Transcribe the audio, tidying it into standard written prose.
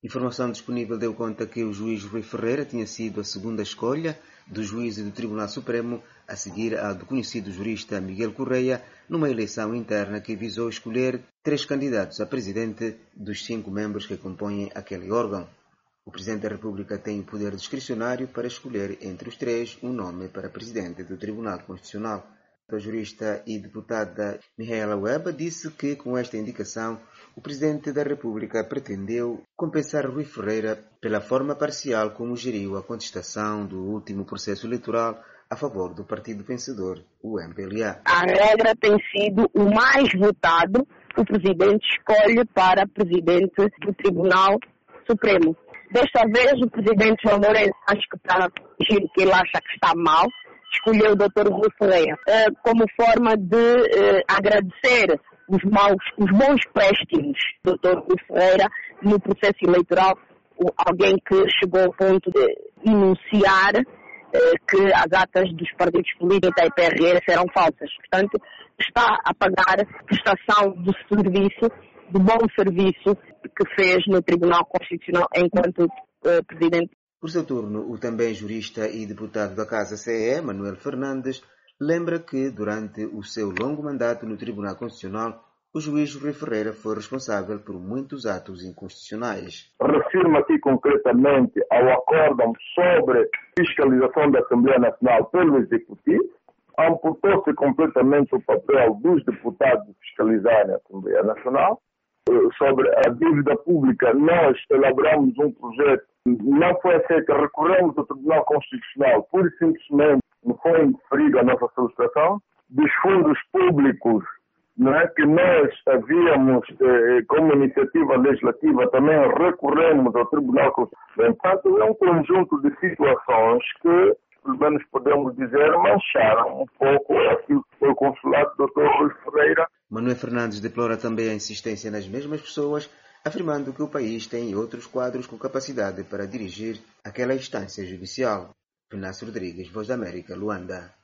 Informação disponível deu conta que o juiz Rui Ferreira tinha sido a segunda escolha do juízo do Tribunal Supremo, a seguir à do conhecido jurista Miguel Correia, numa eleição interna que visou escolher 3 candidatos a presidente dos 5 membros que compõem aquele órgão. O Presidente da República tem o poder discricionário para escolher entre os 3 um nome para presidente do Tribunal Constitucional. A jurista e deputada Mihaela Weba disse que, com esta indicação, o Presidente da República pretendeu compensar Rui Ferreira pela forma parcial como geriu a contestação do último processo eleitoral a favor do partido vencedor, o MPLA. A regra tem sido o mais votado, o Presidente escolhe para Presidente do Tribunal Supremo. Desta vez, o Presidente João Lourenço, acho que para corrigir o que ele acha que está mal, escolheu o Dr. Rui Ferreira como forma de agradecer os bons préstimos do Dr. Rui Ferreira no processo eleitoral, alguém que chegou ao ponto de enunciar que as atas dos partidos políticos da IPRS eram falsas. Portanto, está a pagar prestação do serviço, do bom serviço que fez no Tribunal Constitucional enquanto Presidente. Por seu turno, o também jurista e deputado da Casa CE, Manuel Fernandes, lembra que, durante o seu longo mandato no Tribunal Constitucional, o juiz Rui Ferreira foi responsável por muitos atos inconstitucionais. Refiro-me aqui concretamente ao acórdão sobre fiscalização da Assembleia Nacional pelo Executivo, amputou-se completamente o papel dos deputados de fiscalizarem a Assembleia Nacional. Sobre a dívida pública, nós elaboramos um projeto, não foi aceito, recorremos ao Tribunal Constitucional, pura e simplesmente não foi inferida a nossa solicitação. Dos fundos públicos, que nós havíamos como iniciativa legislativa, também recorremos ao Tribunal Constitucional. Portanto, é um conjunto de situações que, pelo menos podemos dizer, mancharam um pouco aquilo que foi o consulado do Dr. Rui Ferreira. Manuel Fernandes deplora também a insistência nas mesmas pessoas, afirmando que o país tem outros quadros com capacidade para dirigir aquela instância judicial. Venâncio Rodrigues, Voz da América, Luanda.